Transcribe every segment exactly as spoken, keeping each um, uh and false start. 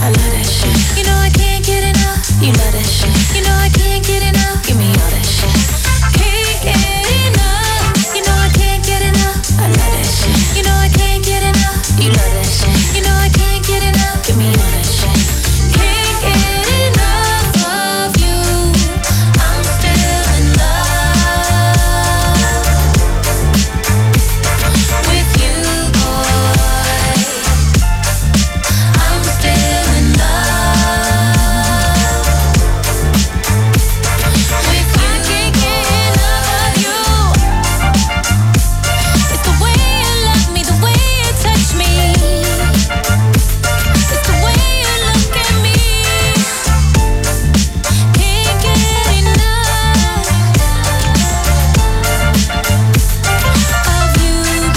I love that shit. You know I can't get enough. You love that shit. You know I can't get enough. Give me all that shit. Can't get enough. You know I can't get enough. I love that shit. You know I can't get enough. You love that shit. You know I can't get enough. Give me all that shit. Can't get enough of you. I'm still in love with you, boy. I'm still in love with you. I can't get enough of you. It's the way you love me, the way you touch me. It's the way you look at me. Can't get enough of you,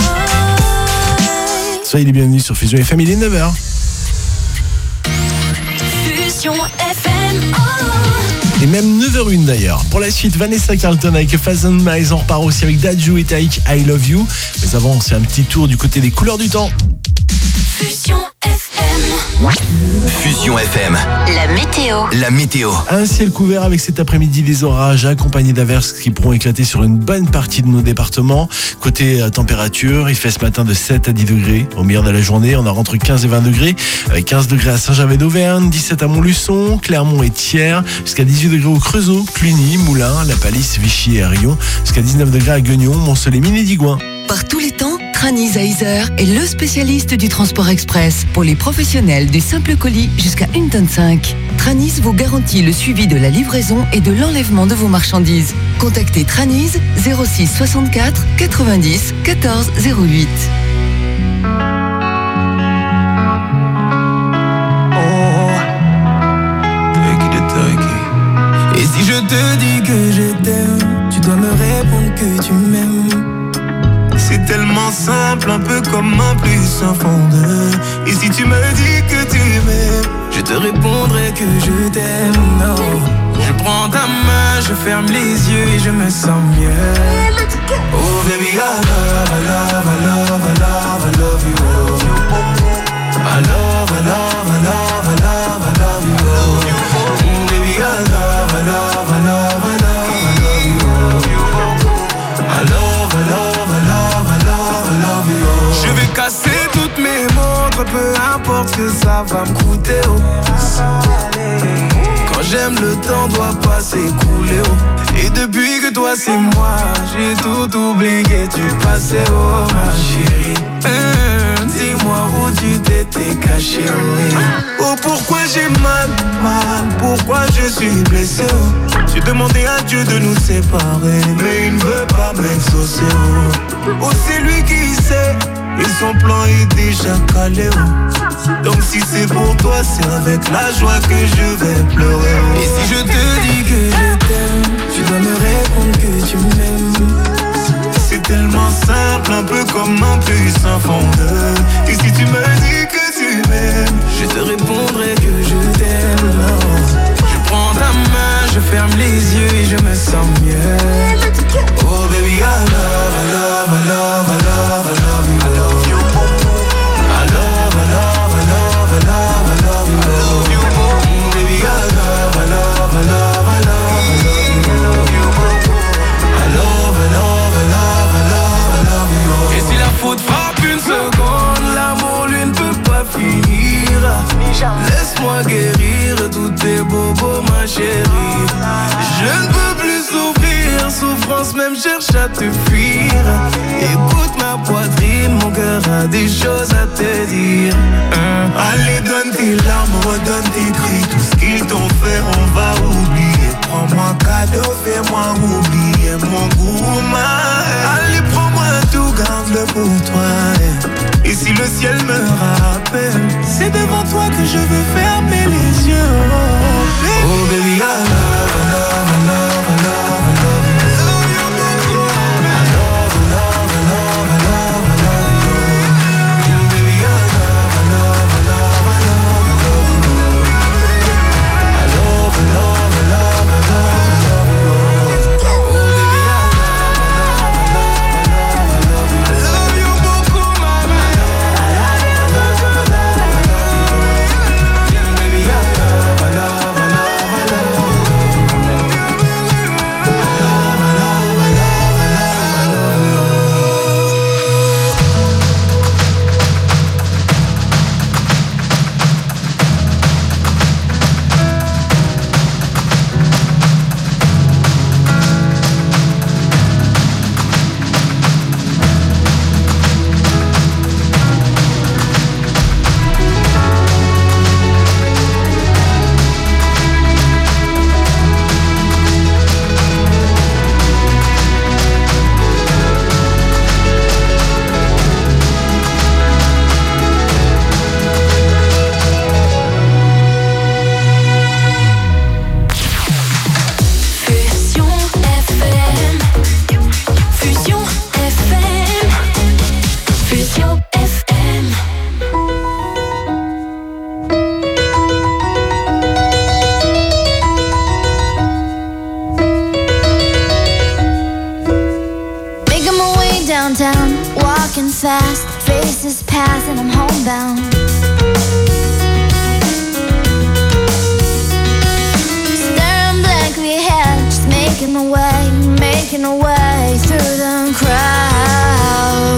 boy. Soyez les bienvenus sur Fusion F M, il est neuf heures. Fusion F M. Oh. Et même neuf heures une d'ailleurs. Pour la suite, Vanessa Carlton avec Thousand Miles. On repart aussi avec Dadju et Taïk, I Love You. Mais avant, c'est un petit tour du côté des couleurs du temps. Fusion F M. Fusion F M, La météo. la météo. Un ciel couvert avec cet après-midi des orages accompagnés d'averses qui pourront éclater sur une bonne partie de nos départements. Côté euh, température, il fait ce matin de sept à dix degrés. Au meilleur de la journée, on a entre quinze et vingt degrés. Avec quinze degrés à Saint-Gervais-d'Auvergne, dix-sept à Montluçon, Clermont et Thiers, jusqu'à dix-huit degrés au Creusot, Cluny, Moulins, La Palisse, Vichy et Arion, jusqu'à dix-neuf degrés à Guignon, Mont-Soleil-Mine et Digoin. Par tous les temps, Tranis à Isère est le spécialiste du transport express pour les professionnels du simple colis jusqu'à une tonne cinq. Tranis vous garantit le suivi de la livraison et de l'enlèvement de vos marchandises. Contactez Tranis zéro six soixante-quatre quatre-vingt-dix quatorze zéro huit. Et si je te dis que je t'aime, tu dois me répondre que tu m'aimes. C'est tellement simple, un peu comme un plus un fond de. Et si tu me dis que tu m'aimes, je te répondrai que je t'aime. Non, je prends ta main, je ferme les yeux et je me sens mieux. Oh baby, I love, I love, I love, I love, I love you. I love, I love, I love, I love, I love you. Mm, baby, I love, I love, I love, I love, I love you. I love, I love, I love, I love, I love you. Je vais casser toutes mes montres, peu importe ce que ça va me coûter. Oh. Quand j'aime, le temps doit pas s'écouler. Oh. Et depuis que toi c'est moi, j'ai tout oublié du passé. Oh ma chérie, hum, dis-moi où tu t'étais caché. Oh, oh pourquoi j'ai mal, mal, pourquoi je suis blessé. Oh. J'ai demandé à Dieu de nous séparer, mais il ne veut pas m'exaucer. Oh, oh c'est lui qui sait, et son plan est déjà calé. Oh. Donc si c'est pour toi, c'est avec la joie que je vais pleurer. Oh. Et si je te dis que je t'aime, tu dois me répondre que tu m'aimes. C'est tellement simple, un peu comme un plus un fondeur. Et si tu me dis que tu m'aimes, je te répondrai que je t'aime. Non. Je prends ta main, je ferme les yeux et je me sens mieux. Oh baby, I love, I love, I love, I love, I love you. I love you. I love, I love, I love, I love, I love you. I love you. Mm, baby, I love, I love, I love, I love, I love you. I love you. I love, I love, I love, I love, I love you. Et si la faute frappe une seconde, l'amour lui ne peut pas finir. Laisse-moi guérir tous tes bobos, ma chérie. Je ne peux plus souffrir, souffrance même cherche à te fuir. Écoute ma poitrine, mon cœur a des choses à te dire. hein. Allez donne tes larmes, redonne tes cris. Tout ce qu'ils t'ont fait on va oublier. Prends-moi un cadeau, fais-moi oublier mon goût, ma. Allez prends-moi tout, garde-le pour toi. Et si le ciel me rappelle, c'est devant toi que je veux fermer les yeux. Oh baby, I love, I love, I love, I love, I love you. I love, I love, I love, I love, I love you. Baby, I love, I love, I love, I love, I love you. I love, I love, I love, I love, I love you. Oh baby, I love, I love, I love, I love, I love you. I love you beaucoup, mama. I love you, I love, I love, I love you. walking fast, faces pass and I'm homebound. Staring blankly ahead, just making my way, making my way through the crowd.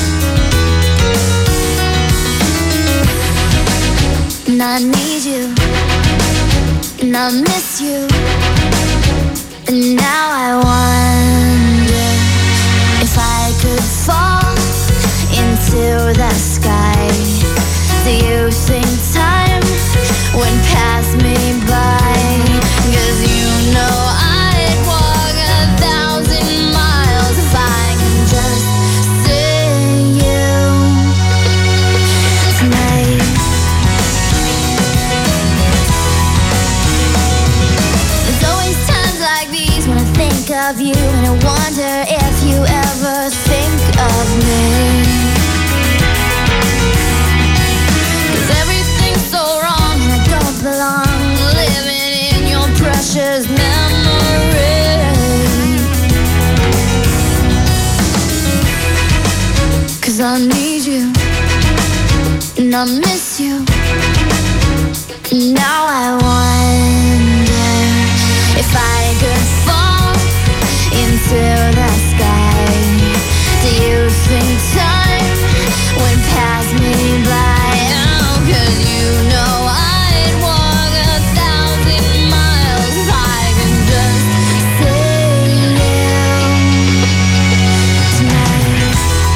And I need you, and I miss you, and now I wonder if I could fall into the sky. Do you think time would pass me by? 'Cause you know I'd walk a thousand miles if I could just see you tonight. There's always times like these when I think of you, and I wonder if you ever think of me. 'Cause everything's so wrong and I don't belong, living in your precious memory. 'Cause I need you and I miss you, and now I wonder if I could fall into the sky. Do you think time would pass me by? Oh, 'cause you know I'd walk a thousand miles if I could just see you tonight.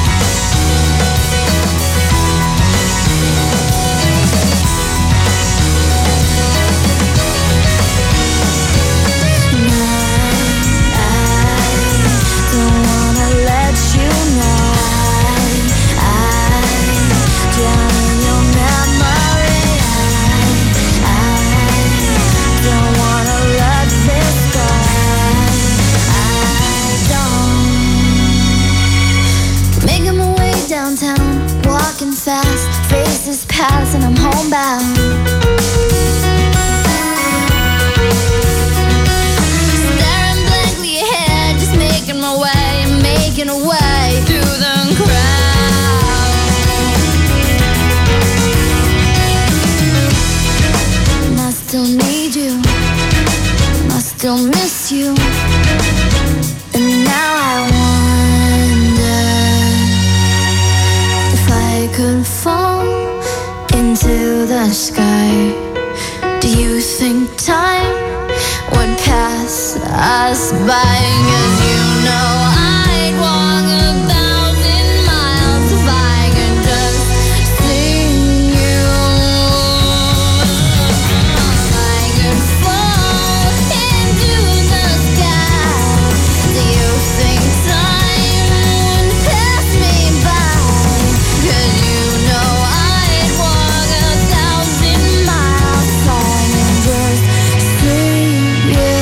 Downtown, walking fast, faces pass and I'm homebound. Staring blankly ahead, just making my way, making a way through the crowd. And I still need you, and I still miss you, and now I wonder if I could fall into the sky. Do you think time would pass us by? 'Cause you know I'd walk a thousand miles if I could just see you. If I could fall into the sky, do you think time would pass me by? 'Cause you know I'd walk a thousand miles if I could just see you.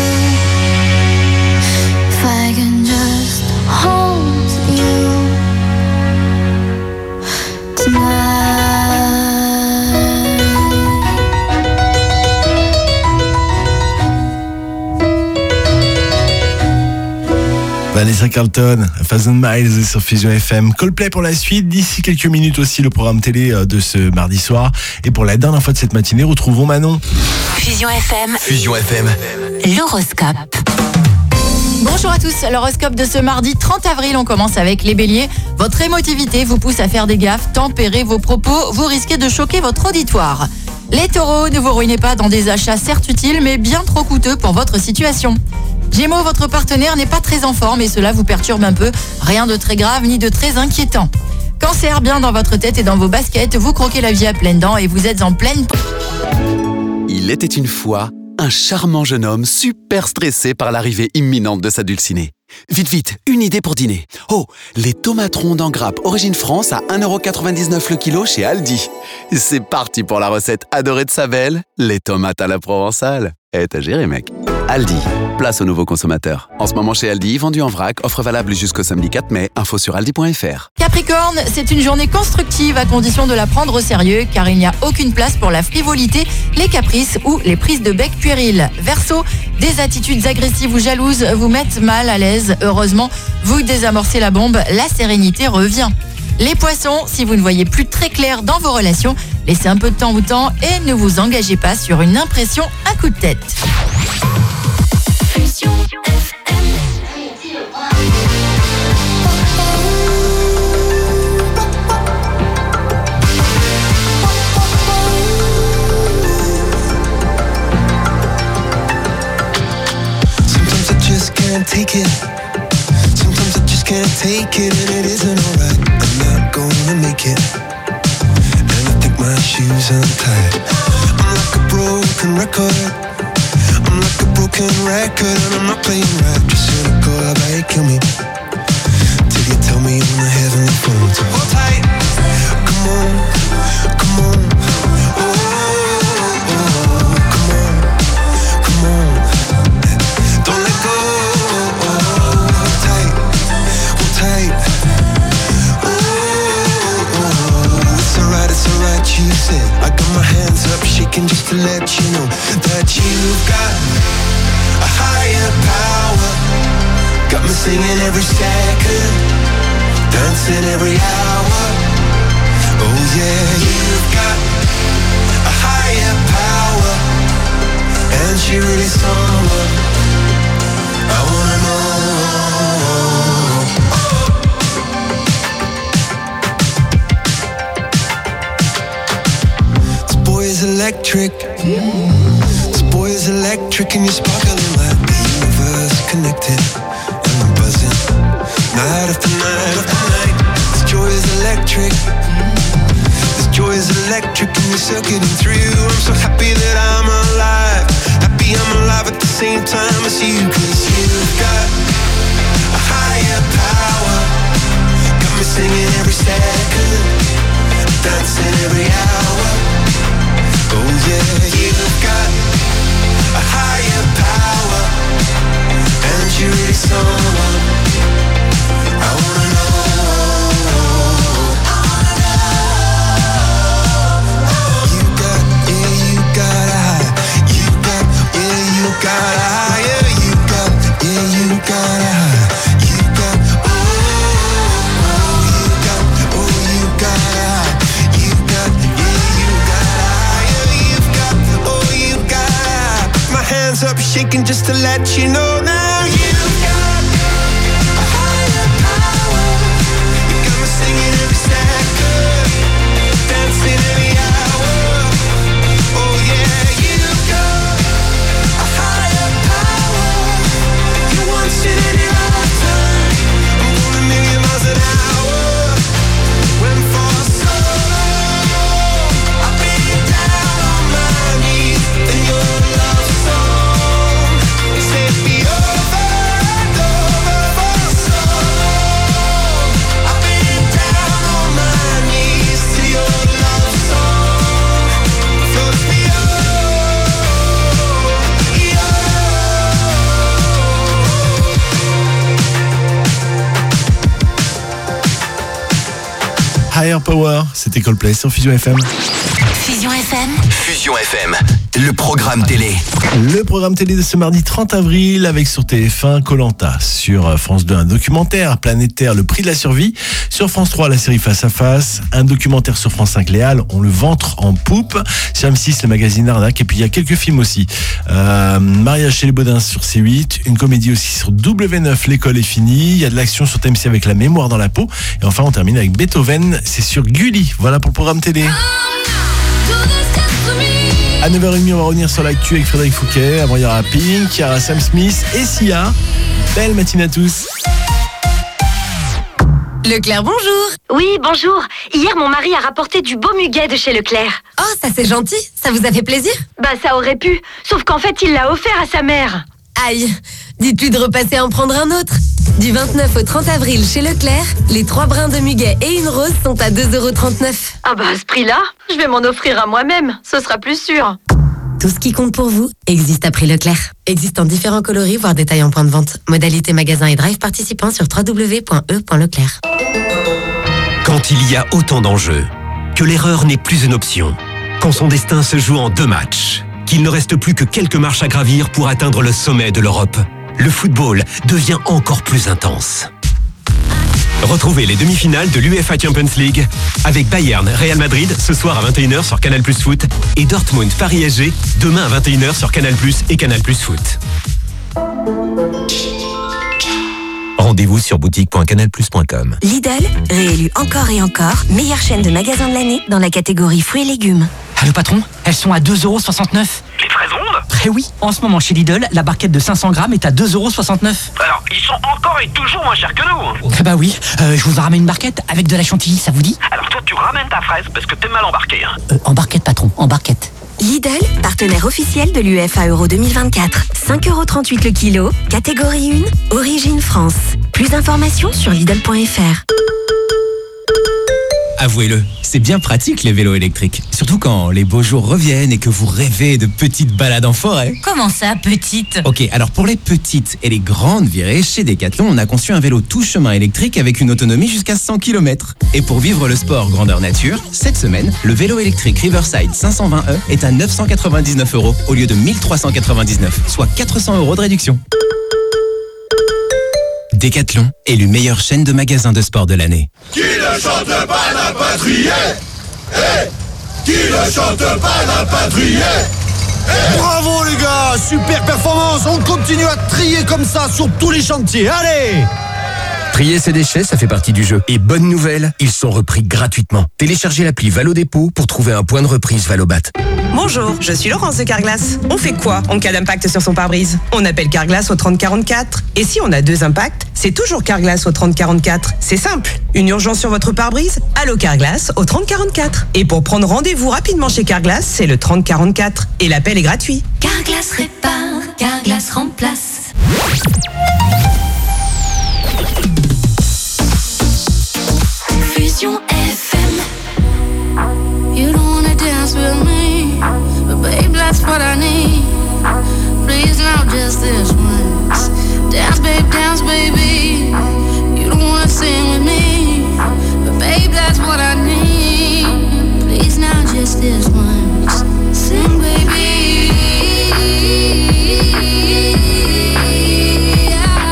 If I can just hold you tonight. Vanessa Carlton, A Thousand Miles sur Fusion F M. Coldplay pour la suite. D'ici quelques minutes aussi le programme télé de ce mardi soir. Et pour la dernière fois de cette matinée, retrouvons Manon. Fusion F M, Fusion F M. l'horoscope. Bonjour à tous, l'horoscope de ce mardi trente avril, on commence avec les béliers. Votre émotivité vous pousse à faire des gaffes, tempérez vos propos, vous risquez de choquer votre auditoire. Les taureaux, ne vous ruinez pas dans des achats certes utiles mais bien trop coûteux pour votre situation. Gémeaux, votre partenaire n'est pas très en forme et cela vous perturbe un peu, rien de très grave ni de très inquiétant. Cancer, bien dans votre tête et dans vos baskets, vous croquez la vie à pleines dents et vous êtes en pleine... Il était une fois un charmant jeune homme super stressé par l'arrivée imminente de sa dulcinée. Vite, vite, une idée pour dîner. Oh, les tomates rondes en grappe Origine France à un euro quatre-vingt-dix-neuf le kilo chez Aldi. C'est parti pour la recette adorée de sa belle, les tomates à la provençale. Eh, t'as géré, mec. Aldi, place aux nouveaux consommateurs. En ce moment chez Aldi, vendu en vrac, offre valable jusqu'au samedi quatre mai, info sur aldi point f r. Capricorne, c'est une journée constructive à condition de la prendre au sérieux car il n'y a aucune place pour la frivolité, les caprices ou les prises de bec puériles. Verseau, des attitudes agressives ou jalouses vous mettent mal à l'aise. Heureusement, vous désamorcez la bombe, la sérénité revient. Les poissons, si vous ne voyez plus très clair dans vos relations, laissez un peu de temps au temps et ne vous engagez pas sur une impression à coup de tête. Fusion F M. Sometimes I just can't take it. Sometimes I just can't take it, and it isn't alright. I'm not gonna make it, and I think my shoes untied. I'm like a broken record. I'm like a broken record, and I'm not playing right. Just cynical, how about you kill me till you tell me on the heavenly phone. So hold tight, come on, come on. Oh, oh, oh, come on, come on. Don't let go. Oh, hold tight, hold tight. Oh, oh, oh, it's alright, it's alright. You said I got my hands up, shaking just to let you know that you've got a higher power. Got me singing every second, dancing every hour. Oh yeah, you've got a higher power, and she really someone I wanna know. This boy is electric. This boy is electric, and you're sparkling like the universe connected. And I'm buzzing night after night after night. This joy is electric. This joy is electric, and you're circuiting through. I'm so happy that I'm alive. Happy I'm alive at the same time as you. Cause you've got a higher power. Got me singing every second, dancing every hour. Oh yeah, you've got a higher power, and you're really someone I wanna know. I wanna know. You got, yeah, you got a high. You got, yeah, you got a higher. You got, yeah, you got a high. You got, oh, oh, you got, oh, you got a high. You got, yeah, you got a higher. You've got, oh, you got a high. My hands up shaking just to let you know now. You've got a higher power. You got me singing every second, dancing every hour. Oh yeah, you've got a higher power. You once in any lifetime. I'm going a million miles an hour. When for so long I've been down on my knees in your love song. Set me over and over for so long. I've been down on my knees to your love song. Floats me Higher Power, c'était Coldplay sur Fusion F M. Fusion F M. Fusion F M, le programme télé. Le programme télé de ce mardi trente avril avec sur T F un Koh-Lanta, sur France deux un documentaire Planète Terre, le prix de la survie, sur France trois la série Face à Face, un documentaire sur France cinq Les Halles, on le ventre en poupe, sur M six le magazine Arnaque, et puis il y a quelques films aussi, euh, Mariage chez les Baudins sur C huit, une comédie aussi sur W neuf, l'école est finie, il y a de l'action sur T M C avec La mémoire dans la peau, et enfin on termine avec Beethoven, c'est sur Gulli. Voilà pour le programme télé. À neuf heures trente, on va revenir sur l'actu avec Frédéric Fouquet. Avant, il y aura Pink, il y aura Sam Smith et Sia. Belle matinée à tous. Leclerc, bonjour. Oui, bonjour. Hier, mon mari a rapporté du beau muguet de chez Leclerc. Oh, ça c'est gentil. Ça vous a fait plaisir? Bah, ça aurait pu. Sauf qu'en fait, il l'a offert à sa mère. Aïe. Dites-lui de repasser en prendre un autre. Du vingt-neuf au trente avril chez Leclerc, les trois brins de muguet et une rose sont à deux euros trente-neuf. Ah bah, à ce prix-là, je vais m'en offrir à moi-même. Ce sera plus sûr. Tout ce qui compte pour vous existe à prix Leclerc. Existe en différents coloris, voire détails en point de vente. Modalité magasin et drive participants sur w w w point e point leclerc. Quand il y a autant d'enjeux, que l'erreur n'est plus une option, quand son destin se joue en deux matchs, qu'il ne reste plus que quelques marches à gravir pour atteindre le sommet de l'Europe, le football devient encore plus intense. Retrouvez les demi-finales de l'UEFA Champions League avec Bayern, Real Madrid ce soir à vingt et une heures sur Canal Plus Foot et Dortmund, Paris S G demain à vingt et une heures sur Canal Plus et Canal Plus Foot. Rendez-vous sur boutique point canal plus point com. Lidl, réélu encore et encore, meilleure chaîne de magasins de l'année dans la catégorie fruits et légumes. Allô patron, elles sont à deux euros soixante-neuf. Les fraises rondes ? Eh oui, en ce moment chez Lidl, la barquette de cinq cents grammes est à deux euros soixante-neuf. Alors, ils sont encore et toujours moins chers que nous. Eh bah oui, euh, je vous en ramène une barquette avec de la chantilly, ça vous dit ? Alors toi, tu ramènes ta fraise parce que t'es mal embarqué. Hein. Euh, en barquette patron, en barquette. Lidl, partenaire officiel de l'UEFA Euro deux mille vingt-quatre. cinq euros trente-huit le kilo, catégorie un, origine France. Plus d'informations sur Lidl point F R. Avouez-le, c'est bien pratique les vélos électriques. Surtout quand les beaux jours reviennent et que vous rêvez de petites balades en forêt. Comment ça, petite ? Ok, alors pour les petites et les grandes virées, chez Decathlon, on a conçu un vélo tout chemin électrique avec une autonomie jusqu'à cent kilomètres. Et pour vivre le sport grandeur nature, cette semaine, le vélo électrique Riverside cinq cent vingt E est à neuf cent quatre-vingt-dix-neuf euros au lieu de mille trois cent quatre-vingt-dix-neuf, soit quatre cents euros de réduction. Decathlon, élu meilleure chaîne de magasins de sport de l'année. Qui ne chante pas la patrie? Hey, qui ne chante pas la patrie? Hey. Bravo les gars, super performance. On continue à trier comme ça sur tous les chantiers. Allez! Trier ses déchets, ça fait partie du jeu. Et bonne nouvelle, ils sont repris gratuitement. Téléchargez l'appli Valo Dépôt pour trouver un point de reprise Valobat. Bonjour, je suis Laurence de Carglass. On fait quoi en cas d'impact sur son pare-brise? On appelle Carglass au trente quarante-quatre. Et si on a deux impacts, c'est toujours Carglass au trente quarante-quatre. C'est simple. Une urgence sur votre pare-brise? Allô Carglass au trente quarante-quatre. Et pour prendre rendez-vous rapidement chez Carglass, c'est le trente quarante-quatre. Et l'appel est gratuit. Carglass répare, Carglass remplace. Fusion F M. You don't wanna dance with me, but babe, that's what I need. Please now, just this once. Dance, babe, dance, baby. You don't wanna sing with me, but babe, that's what I need. Please now, just this once. Sing, baby. Yeah.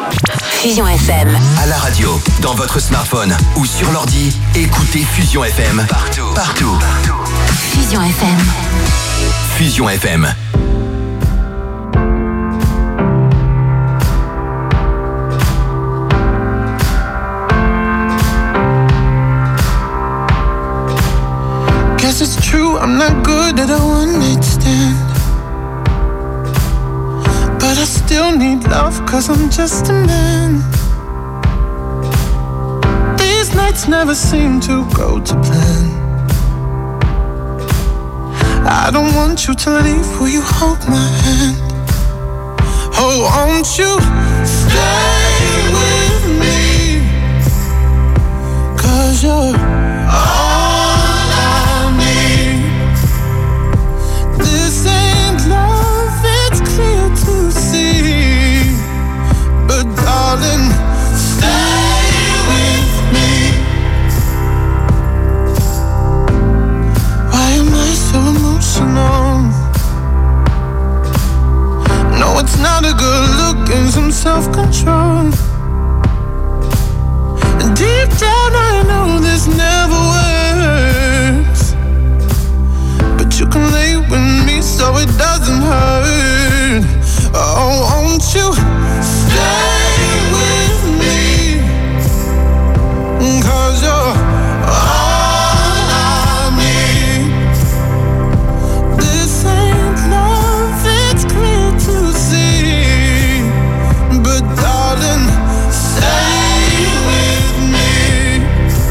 Fusion F M. À la radio, dans votre smartphone ou sur l'ordi, écoutez Fusion F M. Partout. Partout. Fusion F M. Fusion F M. Guess it's true, I'm not good at a one-night stand, but I still need love, cause I'm just a man. These nights never seem to go to plan. I don't want you to leave, will you hold my hand? Oh, won't you stay with me? Cause you're all I need. This ain't love, it's clear to see, but darling, stay with me. Why am I so emotional? No, it's not a good look and some self-control. And deep down I know this never works, but you can lay with me so it doesn't hurt. Oh, won't you stay with me? Cause you're all I need. This ain't love, it's clear to see, but darling, stay with me.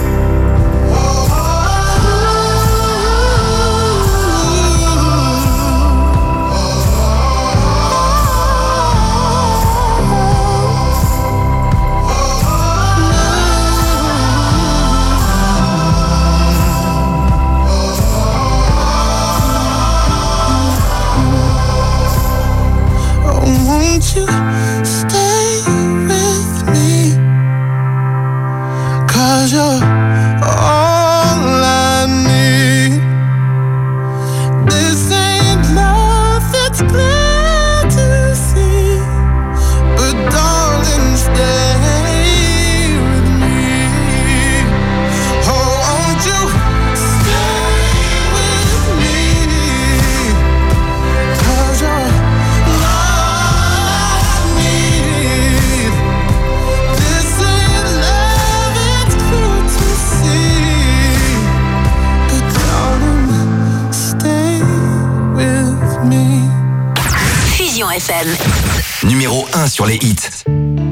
Oh, won't you stay with me? Cause you're all I need. This ain't love, it's clear to see, but darling, stay with me. Oh, won't you stay with me? Cause you're all I need. This ain't love, it's clear to see, but darling, stay with me. Fusion F M. Numéro un sur les hits.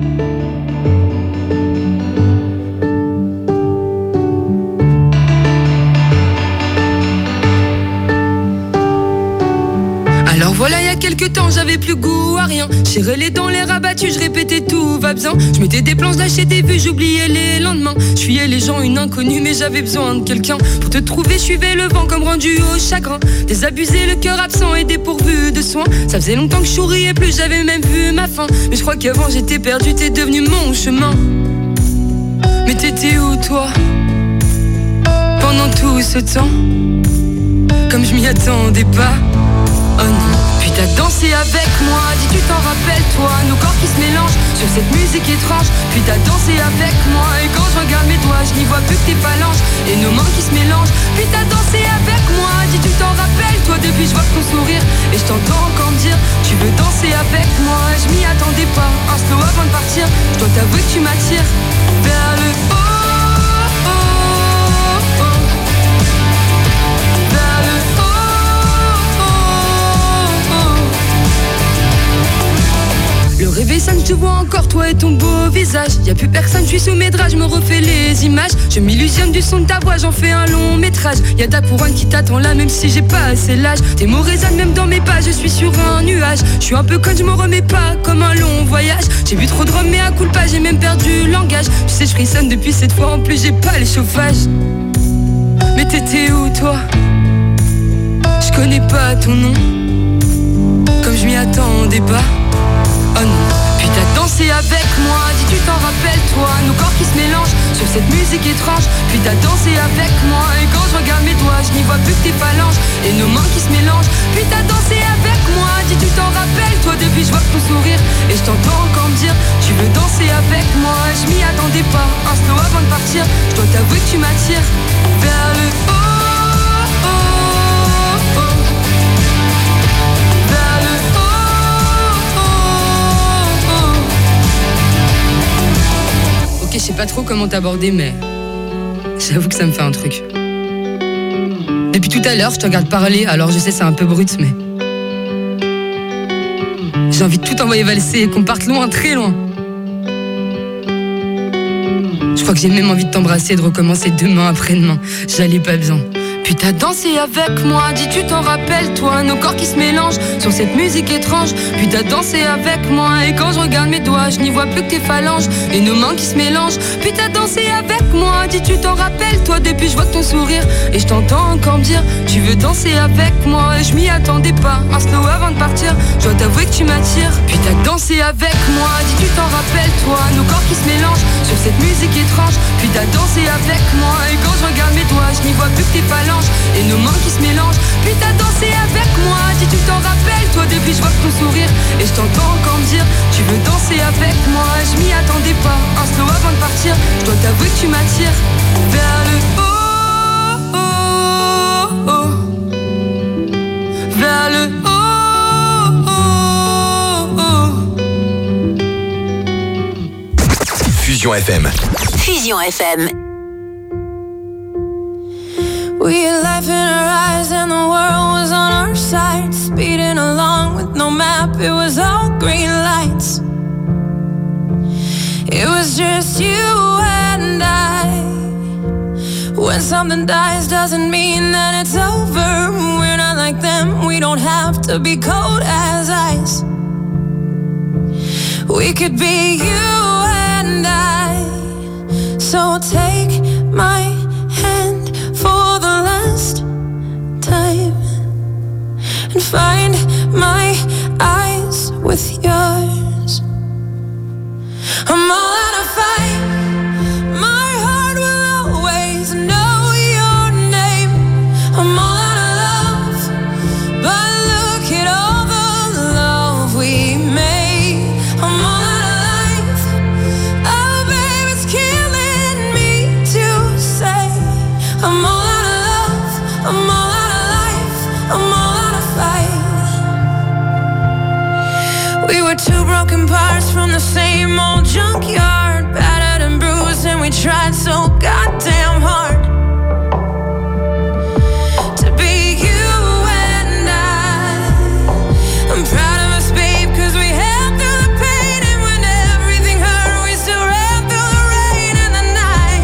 Alors voilà, il y a quelques temps, j'avais plus goût à rien. J'ai relé dans les rabattus, je répétais tout va bien. Je mettais des planches, lâchais des vues, j'oubliais les lendemains. Je fuyais les gens, une inconnue, mais j'avais besoin de quelqu'un. Pour te trouver, je suivais le vent comme rendu au chagrin. Désabusé, le cœur absent et dépourvu de soins. Ça faisait longtemps que je souriais plus, j'avais même vu ma fin. Mais je crois qu'avant j'étais perdu, t'es devenu mon chemin. Mais t'étais où toi? Pendant tout ce temps, comme je m'y attendais pas. Oh non. Puis t'as dansé avec moi, dis tu t'en rappelles toi, nos corps qui se mélangent sur cette musique étrange. Puis t'as dansé avec moi, et quand je regarde mes doigts, je n'y vois plus que tes phalanges et nos mains qui se mélangent. Puis t'as dansé avec moi, dis tu t'en rappelles toi, depuis je vois ton sourire et je t'entends encore me dire tu veux danser avec moi. Je m'y attendais pas, un slow avant de partir. Je dois t'avouer que tu m'attires vers le haut. Le réveil sonne, je te vois encore, toi et ton beau visage. Y'a plus personne, je suis sous mes draps, je me refais les images. Je m'illusionne du son de ta voix, j'en fais un long métrage. Y'a ta couronne qui t'attend là, même si j'ai pas assez l'âge. Tes mots résonnent même dans mes pas, je suis sur un nuage. Je suis un peu con, je me remets pas, comme un long voyage. J'ai bu trop de rhum, mais à coup pas, j'ai même perdu le langage. Tu sais, je frissonne depuis cette fois, en plus j'ai pas le chauffage. Mais t'étais où toi? Je connais pas ton nom, comme je m'y attendais pas. Oh non. Puis t'as dansé avec moi, dis tu t'en rappelles toi, nos corps qui se mélangent sur cette musique étrange. Puis t'as dansé avec moi, et quand je regarde mes doigts, je n'y vois plus que tes phalanges et nos mains qui se mélangent. Puis t'as dansé avec moi, dis tu t'en rappelles toi, depuis je vois ton sourire et je t'entends encore me dire tu veux danser attendais pas un slow avant de partir. Je dois t'avouer que tu m'attires vers le haut, oh, oh. Vers le haut, oh, oh. Ok, je sais pas trop comment t'aborder, mais j'avoue que ça me fait un truc. Depuis tout à l'heure, je te regarde parler, alors je sais c'est un peu brut, mais j'ai envie de tout envoyer valser et qu'on parte loin, très loin. Je crois que j'ai même envie de t'embrasser et de recommencer demain après-demain. J'allais pas bien. Puis t'as dansé avec moi, dis tu t'en rappelles toi, nos corps qui se mélangent sur cette musique étrange. Puis t'as dansé avec moi et quand je regarde mes doigts, je n'y vois plus que tes phalanges et nos mains qui se mélangent. Puis t'as dansé avec moi, dis tu t'en rappelles toi, depuis je vois que ton sourire et je t'entends encore me dire tu veux danser avec moi. Et je m'y attendais pas, un slow avant de partir, je dois t'avouer que tu m'attires. Puis t'as dansé avec moi, dis tu t'en rappelles toi, nos corps qui se mélangent sur cette musique étrange. Puis t'as dansé avec moi et quand je regarde mes doigts, je n'y vois plus que tes phalanges et nos mains qui se mélangent. Puis t'as dansé avec moi, dis tu t'en rappelles toi, depuis je vois que ton sourire et je t'entends encore me dire tu veux danser avec moi. Je m'y attendais pas, un slow avant de partir, je dois t'avouer que tu m'attires vers le haut, oh, oh. Vers le haut, oh, oh. Fusion F M. Fusion F M. We had life in our eyes and the world was on our side. Speeding along with no map, it was all green lights. It was just you and I. When something dies doesn't mean that it's over. We're not like them, we don't have to be cold as ice. We could be you and I. So take my hand for the last time and find my eyes with yours. I'm all out of fight. My heart will always know your name. I'm all out of love, but look at all the love we made. I'm all out of life. Oh babe, it's killing me to say I'm all out of love, I'm all out of life, I'm all out of fight. We were two broken parts from the same old junkyard, battered and bruised, and we tried so goddamn hard to be you and I. I'm proud of us, babe, cause we held through the pain, and when everything hurt, we still ran through the rain and the night.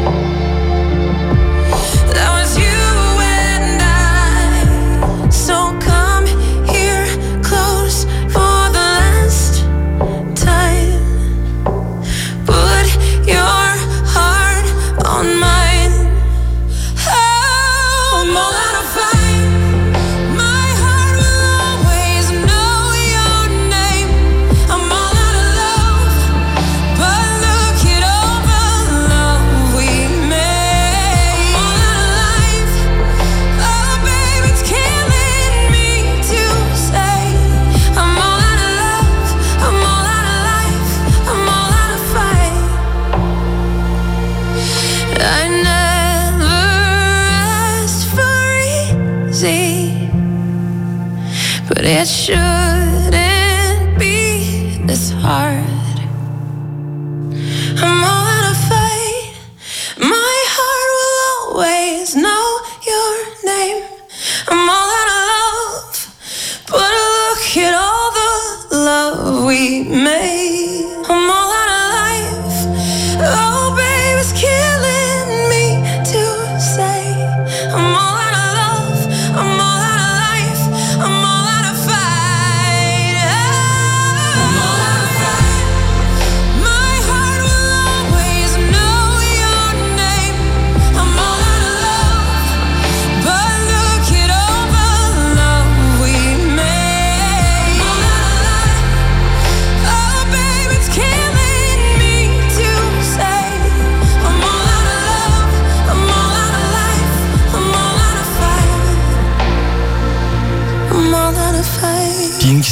That was you and I. So come here close for the last time. Put your heart on mine. Oh, I'm all out of fight. My heart will always know your name. I'm all out of love, but look at all the love we made. I'm all out of life. Oh, babe, it's killing me to say I'm all out of love, I'm all out of life, I'm all out of fight. I never asked for easy, but it shouldn't be this hard. I'm all out of fight. My heart will always know your name. I'm all out of love, but look at all the love we made. I'm all out of life. Oh, babe, it's killing me to say I'm all out of love, I'm all out of life, I'm all out of fight.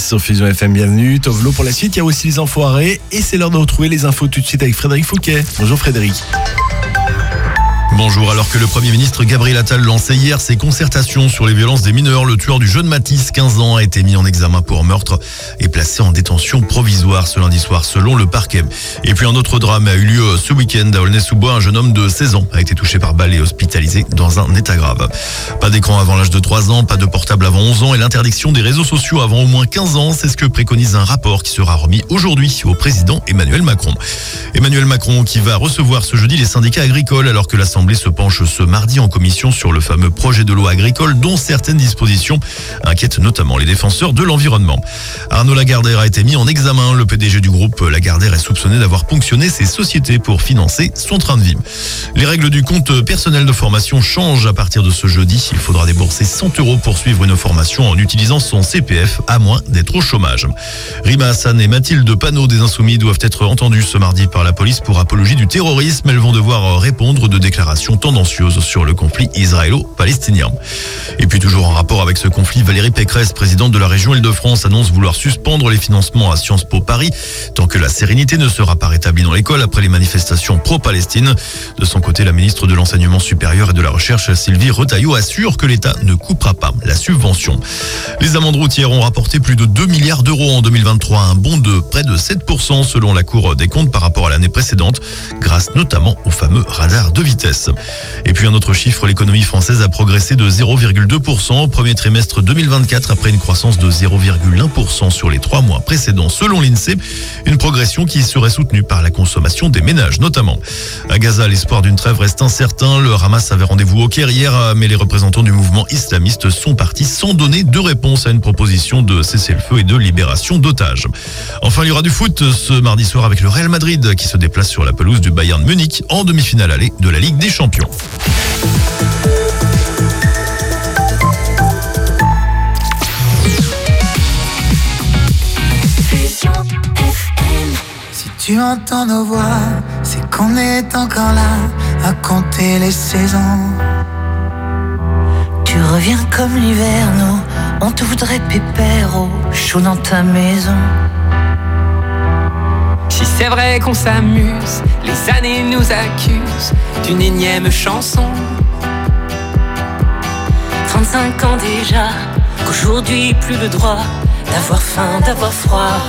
sur Fusion F M, bienvenue. Tovlo pour la suite, il y a aussi les enfoirés et c'est l'heure de retrouver les infos tout de suite avec Frédéric Fouquet. Bonjour Frédéric. Bonjour, alors que le Premier ministre Gabriel Attal lançait hier ses concertations sur les violences des mineurs, le tueur du jeune Matisse, quinze ans, a été mis en examen pour meurtre et placé en détention provisoire ce lundi soir selon le parquet. Et puis un autre drame a eu lieu ce week-end à Aulnay-sous-Bois. Un jeune homme de seize ans a été touché par balle et hospitalisé dans un état grave. Pas d'écran avant l'âge de trois ans, pas de portable avant onze ans et l'interdiction des réseaux sociaux avant au moins quinze ans. C'est ce que préconise un rapport qui sera remis aujourd'hui au président Emmanuel Macron. Emmanuel Macron qui va recevoir ce jeudi les syndicats agricoles alors que l'Assemblée se penche ce mardi en commission sur le fameux projet de loi agricole dont certaines dispositions inquiètent notamment les défenseurs de l'environnement. Arnaud Lagardère a été mis en examen. Le P D G du groupe Lagardère est soupçonné d'avoir ponctionné ses sociétés pour financer son train de vie. Les règles du compte personnel de formation changent à partir de ce jeudi. Il faudra débourser cent euros pour suivre une formation en utilisant son C P F à moins d'être au chômage. Rima Hassan et Mathilde Panot des Insoumis doivent être entendues ce mardi par la police pour apologie du terrorisme. Elles vont devoir répondre de déclarations tendancieuses sur le conflit israélo-palestinien. Et puis toujours en rapport avec ce conflit, Valérie Pécresse, présidente de la région Île-de-France, annonce vouloir suspendre les financements à Sciences Po Paris tant que la sérénité ne sera pas rétablie dans l'école après les manifestations pro-Palestine. De son côté, la ministre de l'Enseignement supérieur et de la Recherche, Sylvie Retailleau, assure que l'État ne coupera pas la subvention. Les amendes routières ont rapporté plus de deux milliards d'euros en deux mille vingt-trois, un bond de près de sept pour cent selon la Cour des comptes par rapport à l'année précédente, grâce notamment au fameux radar de vitesse. Et puis un autre chiffre, l'économie française a progressé de zéro virgule deux pour cent au premier trimestre deux mille vingt-quatre après une croissance de zéro virgule un pour cent sur les trois mois précédents selon l'INSEE. Une progression qui serait soutenue par la consommation des ménages notamment. À Gaza, l'espoir d'une trêve reste incertain. Le Hamas avait rendez-vous au Caire hier, mais les représentants du mouvement islamiste sont partis sans donner de réponse à une proposition de cessez-le-feu et de libération d'otages. Enfin, il y aura du foot ce mardi soir avec le Real Madrid qui se déplace sur la pelouse du Bayern Munich en demi-finale allée de la Ligue des Champions. Si tu entends nos voix, c'est qu'on est encore là à compter les saisons. Tu reviens comme l'hiver, nous, on te voudrait pépère au chaud dans ta maison. Si c'est vrai qu'on s'amuse, les années nous accusent d'une énième chanson. trente-cinq ans déjà, qu'aujourd'hui plus le droit d'avoir faim, d'avoir froid.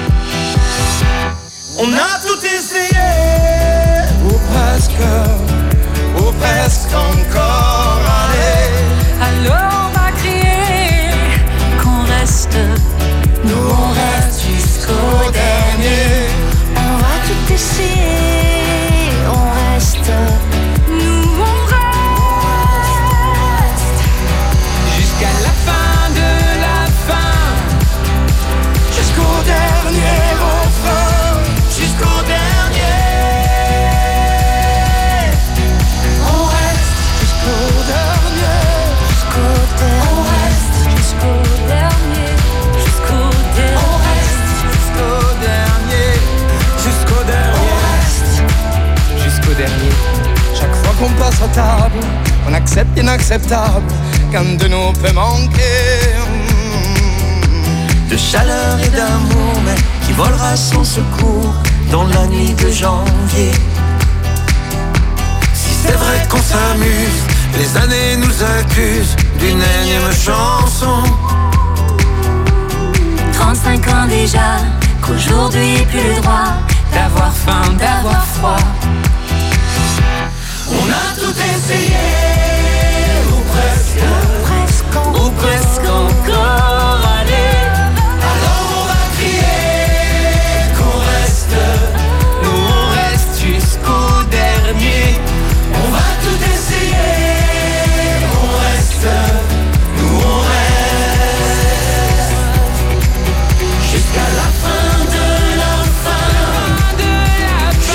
On a tout essayé, ou presque, ou presque encore, allez. Alors on va crier qu'on reste, nous on reste jusqu'au dernier. On va tout essayer, on reste, nous on reste, jusqu'à la fin de la fin, jusqu'au dernier refrain, jusqu'au dernier. On reste jusqu'au dernier, jusqu'au dernier. on reste jusqu'au dernier, jusqu'au dernier. On reste jusqu'au dernier, jusqu'au dernier. On reste jusqu'au dernier. chaque fois qu'on passe à table, on accepte l'inacceptable, qu'un de nous peut manquer. De chaleur et d'amour, mais qui volera sans secours dans la nuit de janvier. Si c'est vrai qu'on s'amuse, les années nous accusent d'une énième chanson. trente-cinq ans déjà, qu'aujourd'hui plus le droit D'avoir faim, d'avoir froid. On a tout essayé, ou presque, presque, ou presque encore, allez. Alors on va crier qu'on reste, Nous on reste jusqu'au dernier. on va tout essayer, on reste, nous on reste, jusqu'à la fin de la fin,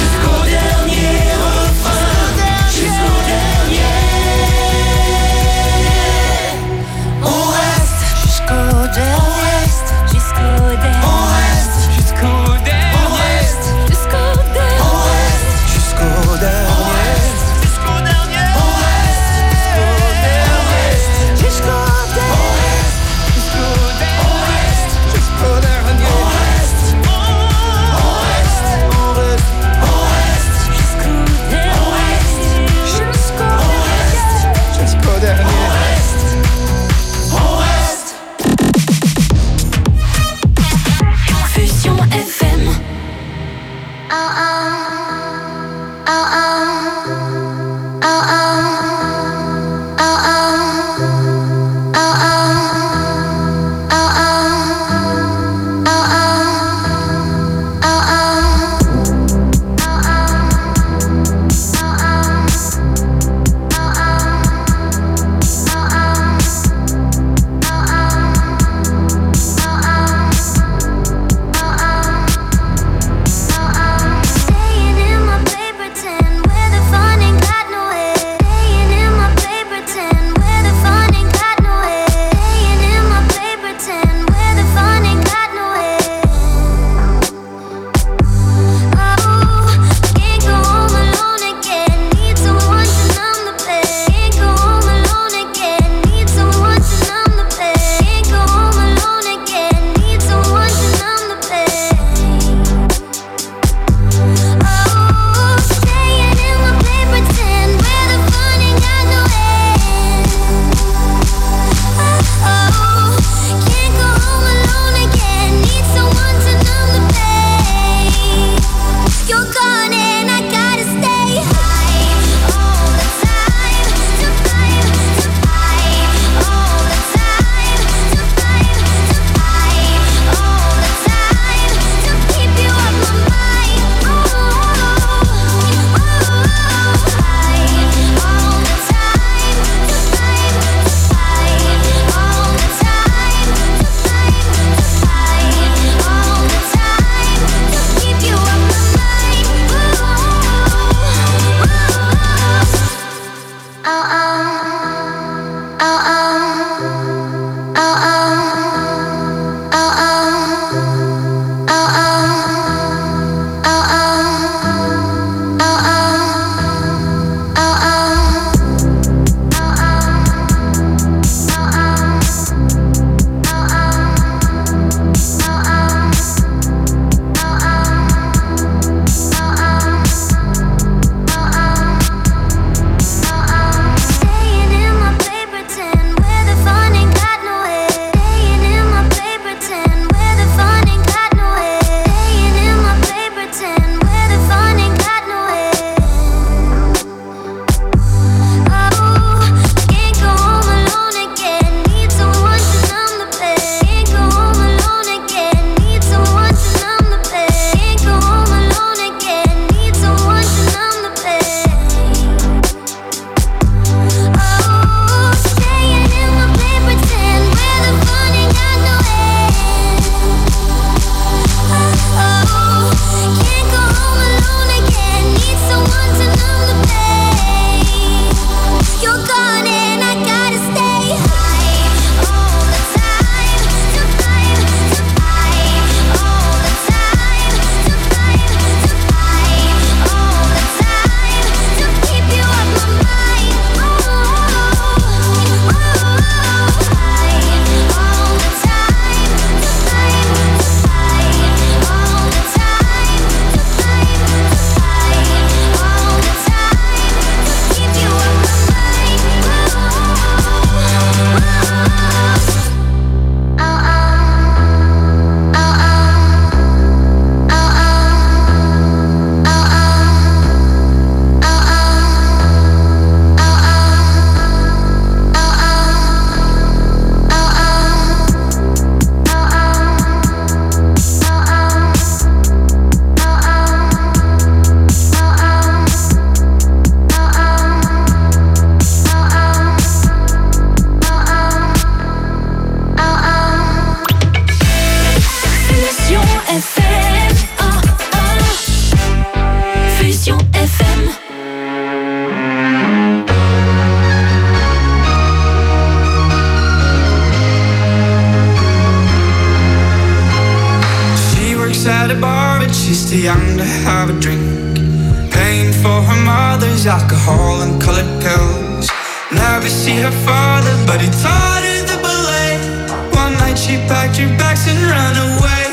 too young to have a drink, paying for her mother's alcohol and colored pills. Never see her father, but he taught her the ballet. One night she packed her bags and ran away.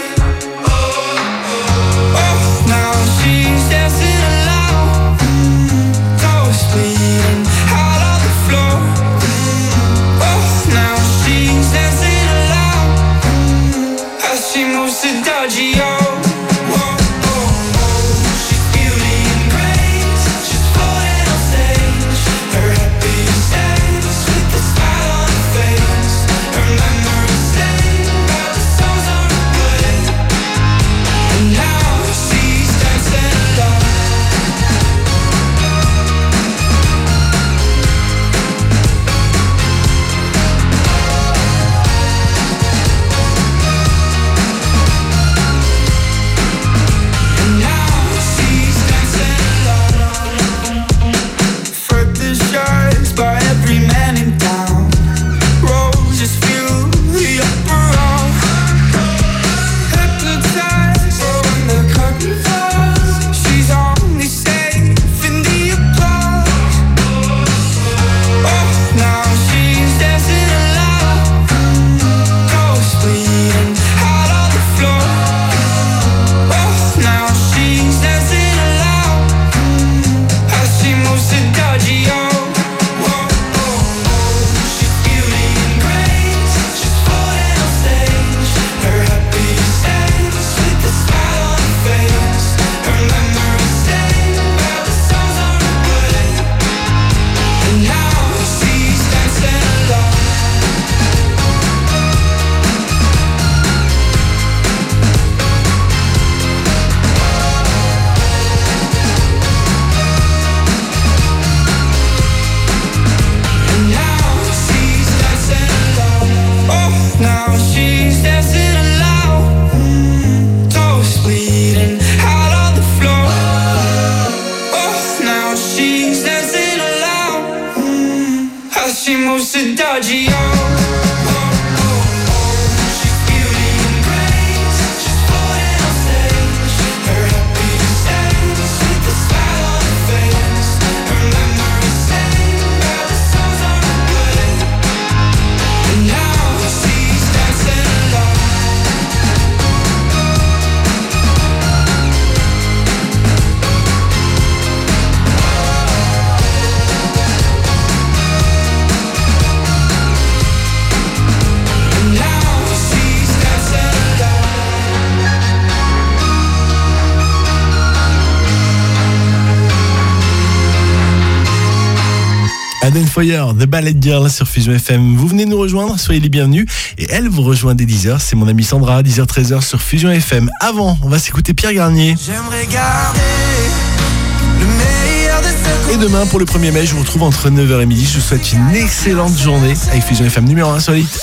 Oh, now she's dancing alone, mm, toes bleeding out on the floor. Mm, oh, now she's dancing alone, mm, as she moves to Dodgy. Oh, oh, oh, oh. she moves Adagio. Aden Foyer, The Ballet Girl sur Fusion F M. Vous venez nous rejoindre, soyez les bienvenus. Et elle vous rejoint dès dix heures, c'est mon amie Sandra, dix heures treize heures sur Fusion F M. Avant, on va s'écouter Pierre Garnier. J'aimerais garder le meilleur de ce Et demain, pour le premier mai, je vous retrouve entre neuf heures et midi. Je vous souhaite une excellente journée avec Fusion F M numéro un insolite.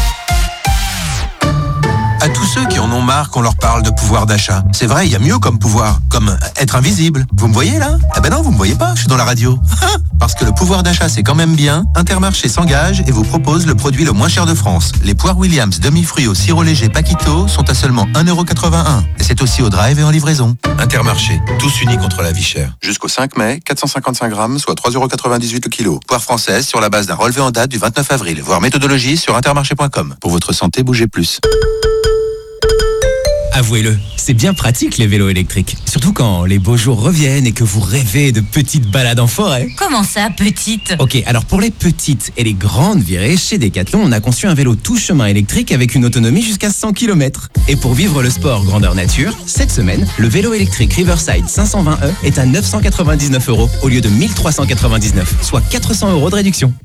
À tous ceux qui en ont marre qu'on leur parle de pouvoir d'achat. C'est vrai, il y a mieux comme pouvoir, comme être invisible. Vous me voyez là? Ah ben non, vous me voyez pas, je suis dans la radio. Parce que le pouvoir d'achat c'est quand même bien, Intermarché s'engage et vous propose le produit le moins cher de France. Les poires Williams demi-fruits au sirop léger Paquito sont à seulement un euro quatre-vingt-un. Et c'est aussi au drive et en livraison. Intermarché, tous unis contre la vie chère. Jusqu'au cinq mai, quatre cent cinquante-cinq grammes, soit trois euros quatre-vingt-dix-huit le kilo. Poire française sur la base d'un relevé en date du vingt-neuf avril. Voir méthodologie sur intermarché point com. Pour votre santé, bougez plus. Avouez-le, c'est bien pratique les vélos électriques. Surtout quand les beaux jours reviennent et que vous rêvez de petites balades en forêt. Comment ça, petite? Ok, alors pour les petites et les grandes virées, chez Decathlon, on a conçu un vélo tout chemin électrique avec une autonomie jusqu'à cent kilomètres. Et pour vivre le sport grandeur nature, cette semaine, le vélo électrique Riverside cinq cent vingt E est à neuf cent quatre-vingt-dix-neuf euros au lieu de mille trois cent quatre-vingt-dix-neuf, soit quatre cents euros de réduction.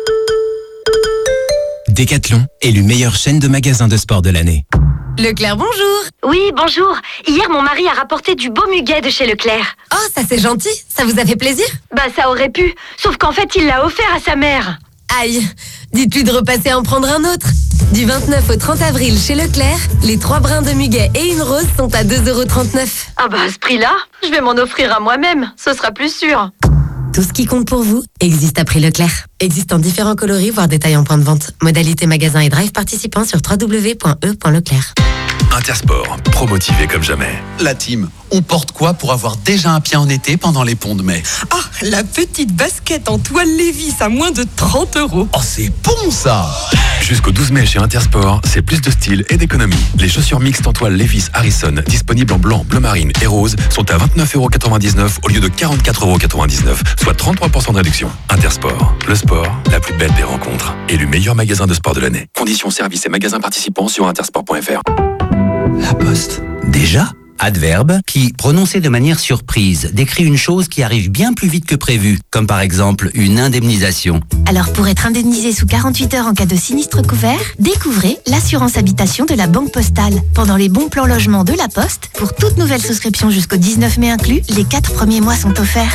Decathlon, élu meilleure chaîne de magasins de sport de l'année. Leclerc, bonjour. Oui, bonjour. Hier, mon mari a rapporté du beau muguet de chez Leclerc. Oh, ça c'est gentil. Ça vous a fait plaisir? Bah, ça aurait pu. Sauf qu'en fait, il l'a offert à sa mère. Aïe. Dites-lui de repasser en prendre un autre. Du vingt-neuf au trente avril chez Leclerc, les trois brins de muguet et une rose sont à deux euros trente-neuf. Ah bah, à ce prix-là, je vais m'en offrir à moi-même. Ce sera plus sûr. Tout ce qui compte pour vous existe à prix Leclerc. Existe en différents coloris, voire détails en point de vente. Modalité magasin et drive participants sur w w w point e point leclerc. Intersport, pro-motivé comme jamais. La team, on porte quoi pour avoir déjà un pied en été pendant les ponts de mai? Ah, la petite basket en toile Levi's à moins de trente euros. Oh, c'est bon ça! Jusqu'au douze mai chez Intersport, c'est plus de style et d'économie. Les chaussures mixtes en toile Levi's Harrison, disponibles en blanc, bleu marine et rose, sont à vingt-neuf euros quatre-vingt-dix-neuf au lieu de quarante-quatre euros quatre-vingt-dix-neuf, soit trente-trois pour cent de réduction. Intersport, le sport, la plus belle des rencontres. Élu meilleur magasin de sport de l'année. Conditions, services et magasins participants sur intersport point f r. La Poste. Déjà? Adverbe qui, prononcé de manière surprise, décrit une chose qui arrive bien plus vite que prévu, comme par exemple une indemnisation. Alors pour être indemnisé sous quarante-huit heures en cas de sinistre couvert, découvrez l'assurance habitation de la Banque Postale. Pendant les bons plans logement de la Poste, pour toute nouvelle souscription jusqu'au dix-neuf mai inclus, les quatre premiers mois sont offerts.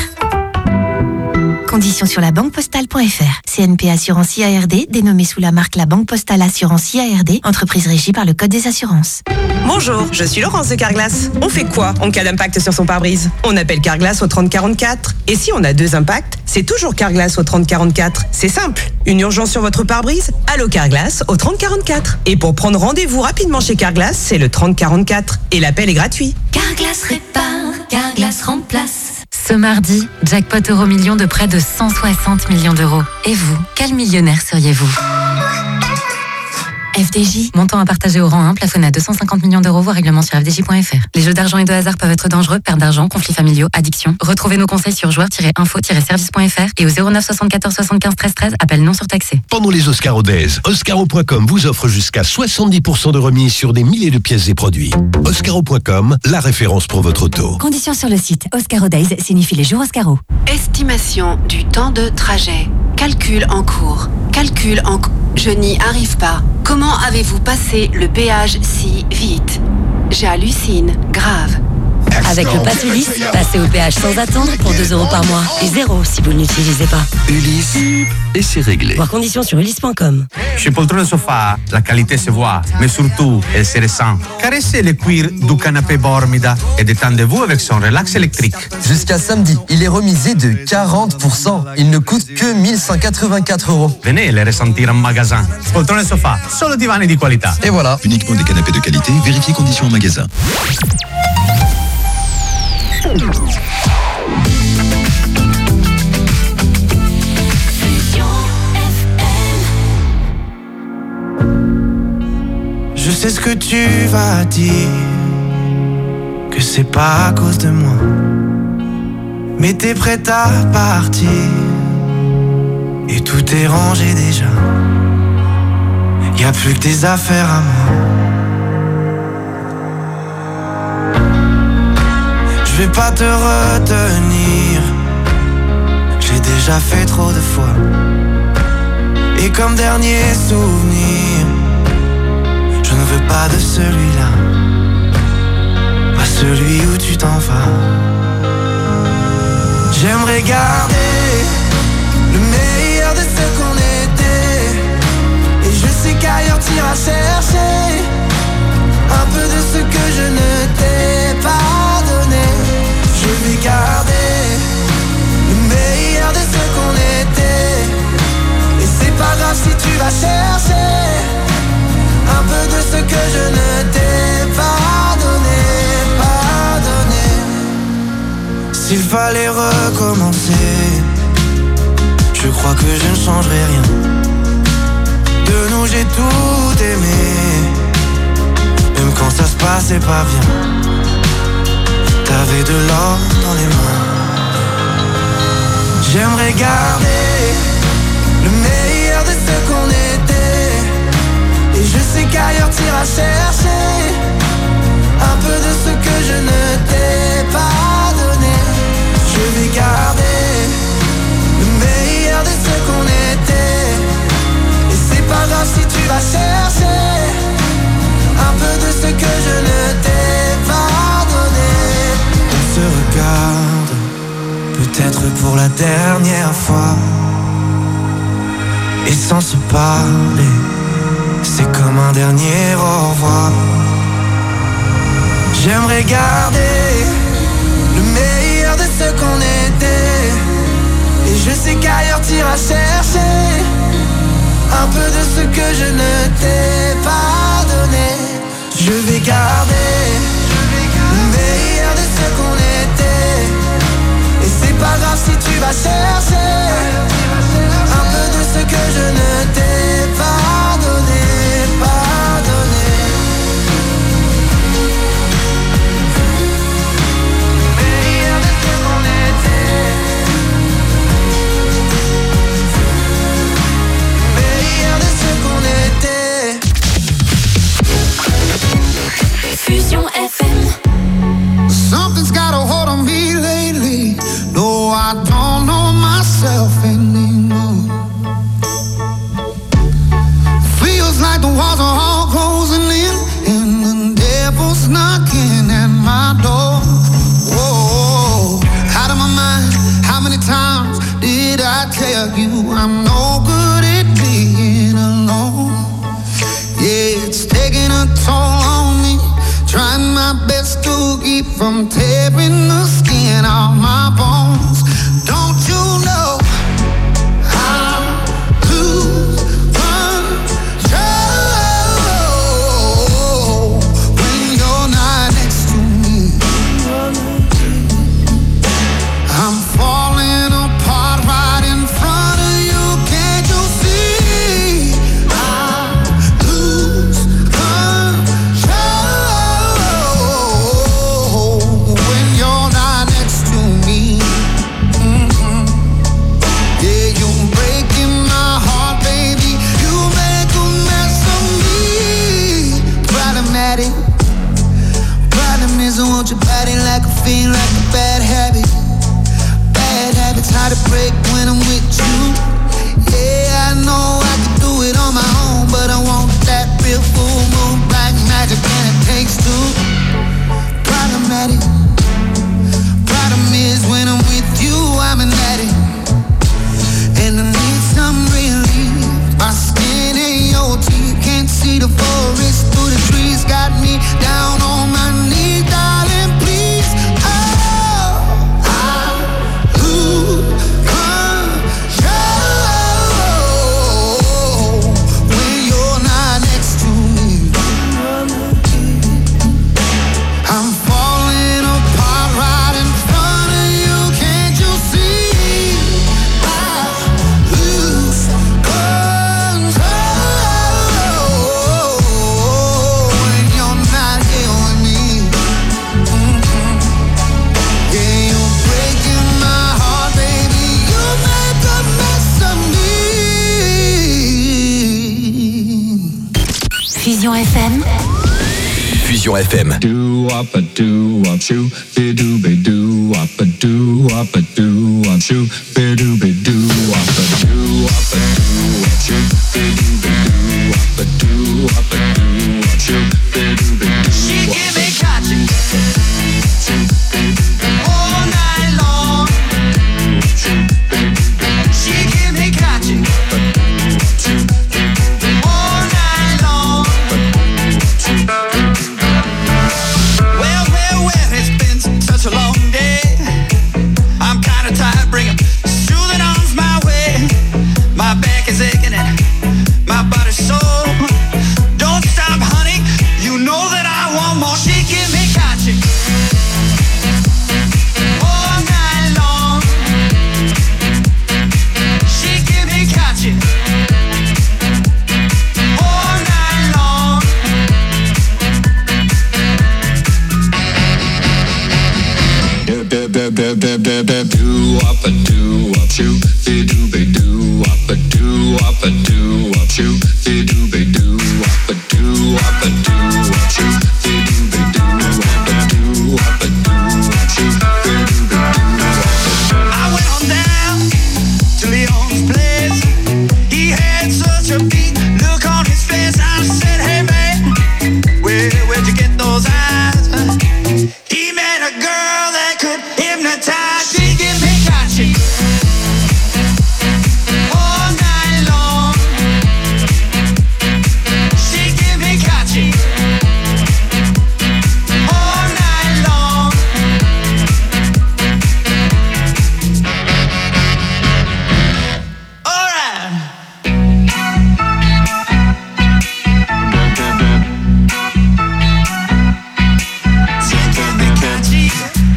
Conditions sur la banque postale point f r. C N P Assurance I A R D, dénommée sous la marque La Banque Postale Assurance I A R D, entreprise régie par le Code des assurances. Bonjour, je suis Laurence de Carglass. On fait quoi en cas d'impact sur son pare-brise? On appelle Carglass au trente quarante-quatre. Et si on a deux impacts, c'est toujours Carglass au trente quarante-quatre. C'est simple. Une urgence sur votre pare-brise? Allô Carglass au trente quarante-quatre. Et pour prendre rendez-vous rapidement chez Carglass, c'est le trente quarante-quatre. Et l'appel est gratuit. Carglass répare, Carglass remplace. Ce mardi, jackpot euro million de près de cent soixante millions d'euros. Et vous, quel millionnaire seriez-vous? F D J, montant à partager au rang un, plafonné à deux cent cinquante millions d'euros, voire règlement sur f d j point f r. Les jeux d'argent et de hasard peuvent être dangereux, perte d'argent, conflits familiaux, addiction. Retrouvez nos conseils sur joueurs tiret info tiret service point f r et au zéro neuf soixante-quatorze soixante-quinze treize treize, appel non surtaxé. Pendant les Oscaro Days, Oscaro point com vous offre jusqu'à soixante-dix pour cent de remise sur des milliers de pièces et produits. Oscaro point com, la référence pour votre auto. Conditions sur le site. Oscaro Days signifie les jours Oscaro. Estimation du temps de trajet. Calcul en cours. Calcul en cours. Je n'y arrive pas. Comment avez-vous passé le péage si vite? J'hallucine. Grave. Avec le pass Ulysse, passez au péage sans attendre pour deux euros par mois et zéro si vous ne l'utilisez pas. Ulysse, et c'est réglé. Voir conditions sur ulysse point com. Chez Poltrone Sofa, la qualité se voit, mais surtout, elle se ressent. Caressez le cuir du canapé Bormida et détendez-vous avec son relax électrique. Jusqu'à samedi, il est remisé de quarante pour cent. Il ne coûte que mille cent quatre-vingt-quatre euros. Venez les ressentir en magasin. Poltrone Sofa, solo divani di qualità. Et voilà. Uniquement des canapés de qualité, vérifiez conditions en magasin. Je sais ce que tu vas dire, que c'est pas à cause de moi, mais t'es prête à partir, et tout est rangé déjà. Y a plus que tes affaires à moi. Je vais pas te retenir, j'ai déjà fait trop de fois. Et comme dernier souvenir, je ne veux pas de celui-là, pas celui où tu t'en vas. J'aimerais garder le meilleur de ce qu'on était, et je sais qu'ailleurs t'iras chercher un peu de ce que je ne t'ai pas donné. Je vais garder le meilleur de ce qu'on était, et c'est pas grave si tu vas chercher un peu de ce que je ne t'ai pas donné, pas donné. S'il fallait recommencer, je crois que je ne changerai rien. De nous j'ai tout aimé, même quand ça se passait pas bien. T'avais de l'or dans les mains. J'aimerais garder le meilleur de ce qu'on était, et je sais qu'ailleurs t'iras chercher un peu de ce que je ne t'ai pas donné. Je vais garder le meilleur de ce qu'on était, et c'est pas grave si tu vas chercher un peu de ce que je ne t'ai pas donné. On se regarde, peut-être pour la dernière fois, et sans se parler, c'est comme un dernier au revoir. J'aimerais garder le meilleur de ce qu'on était, et je sais qu'ailleurs t'iras chercher un peu de ce que je ne t'ai pas donné. Je vais garder le meilleur de ce qu'on était, et c'est pas grave si tu vas chercher un peu de ce que je ne t'ai pas donné, pas donné. Le meilleur de ce qu'on était, le meilleur de ce qu'on était. Fusion F M. Something's got a hold on me lately. No, I don't know myself anymore. Feels like the walls are all closing in, and the devil's knocking at my door. Whoa, out of my mind. How many times did I tell you I'm no good at being alone? Yeah, it's taking a toll on me, trying my best to keep from tearing the skin off my bones. Don't you know I lose control when you're not next to me? I'm falling apart right in front of you. Can't you see? I lose control when you're not next to me. Fusion F M. Do up a do up shoo, be do be do up a do up a do up shoo, be do be do up a do up a do up shoo, be do be do up a do up a do up shoo, be do be do. She give me catching all night long. She give me catching. Such a long day. I'm kinda tired, bringing soothing arms my way. My back is aching and my body's sore. Don't stop, honey, you know that I want more. She give me catching all night long. She give me catching all night long. Do up a do up shoo, be do be do up a do up a do up shoo, be do be do up a do up a do up shoo, be do be do up a do up a do up shoo, be do be do up. I went on down to Leon's place. He had such a beat look on his face. I said, hey man, where where'd you get those eyes? He met a girl that could hypnotize. She give me catching all night long. She give me catching all night long. All right. She give me catching.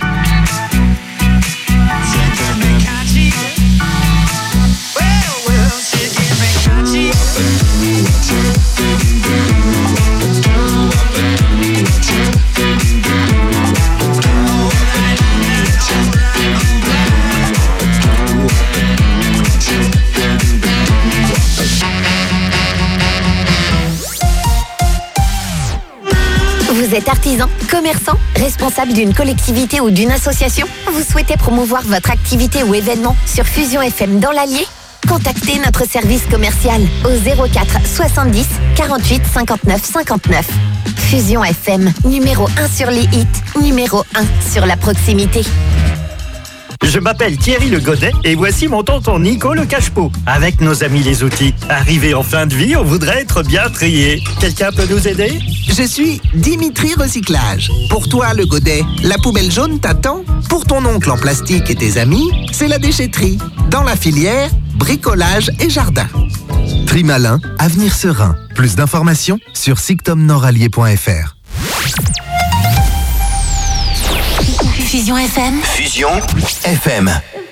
Vous êtes artisan, commerçant, responsable d'une collectivité ou d'une association? Vous souhaitez promouvoir votre activité ou événement sur Fusion F M dans l'Allier? Contactez notre service commercial au zéro quatre soixante-dix quarante-huit cinquante-neuf cinquante-neuf. Fusion F M, numéro un sur les hits, numéro un sur la proximité. Je m'appelle Thierry Le Godet et voici mon tonton Nico le cache-pot. Avec nos amis les outils, arrivé en fin de vie, on voudrait être bien trié. Quelqu'un peut nous aider? Je suis Dimitri Recyclage. Pour toi, le Godet, la poubelle jaune t'attend. Pour ton oncle en plastique et tes amis, c'est la déchetterie. Dans la filière, bricolage et jardin. Trimalin, avenir serein. Plus d'informations sur sictomnorallier point f r. Fusion F M. Fusion F M.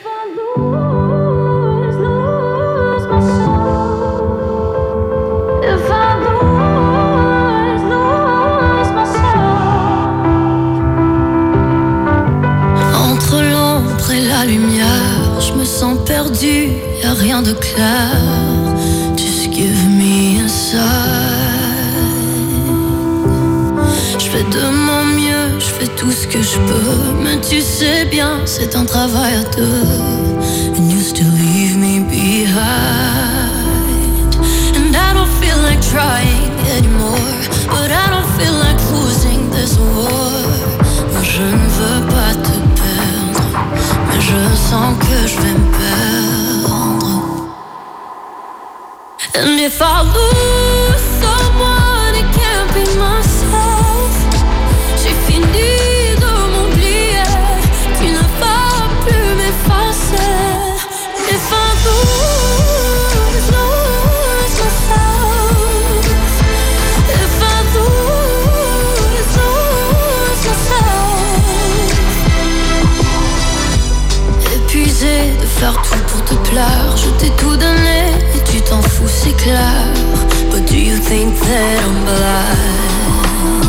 Entre l'ombre et la lumière, je me sens perdu, y a rien de clair. Just give me a sign. Je fais de mon mieux, je fais tout ce que je peux, mais tu sais bien, c'est un travail à deux. And you still leave me behind. And I don't feel like trying anymore, but I don't feel like losing this war. Moi je ne veux pas te perdre, mais je sens que je vais me perdre. And if I lose someone, it can't be myself. J'ai fini de m'oublier, tu ne vas plus m'effacer. If I lose, lose myself. If I lose, lose myself. Épuisé de faire tout pour te plaire, je t'ai tout donné et tu t'en fous, c'est clair. But do you think that I'm blind?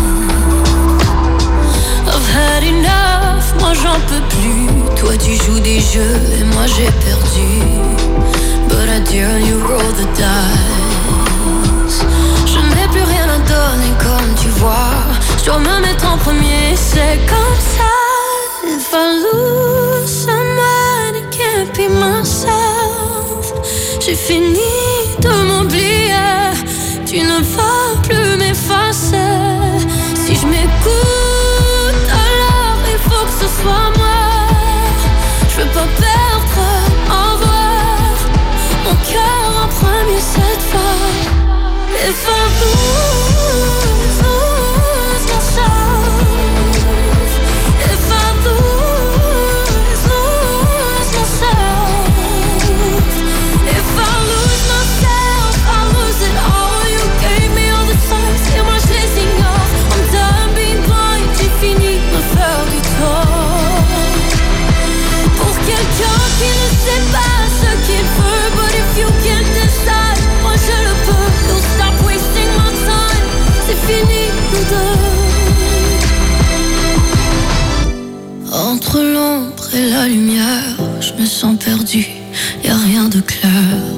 I've had enough, moi j'en peux plus. Toi tu joues des jeux et moi j'ai perdu. But I dare you roll the dice. Je n'ai plus rien à donner comme tu vois. Je dois me mettre en premier, c'est comme ça. If I lose someone, I can't be myself. J'ai fini de m'oublier, tu ne vas plus m'effacer. Si je m'écoute, alors il faut que ce soit moi. Je veux pas perdre en voix, mon cœur en premier cette fois. If I lose, lose myself. If I lose, lose myself. If I lose myself, I lose it all. You gave me all the signs et moi je les ignore. I'm done being blind, j'ai fini de me faire du tort. Pour quelqu'un qui ne sait pas ce qu'il veut, but if you can't decide, moi je le peux. Don't stop wasting my time, c'est fini nous deux. Entre l'ombre et la lumière, je me sens perdu, y'a rien de clair.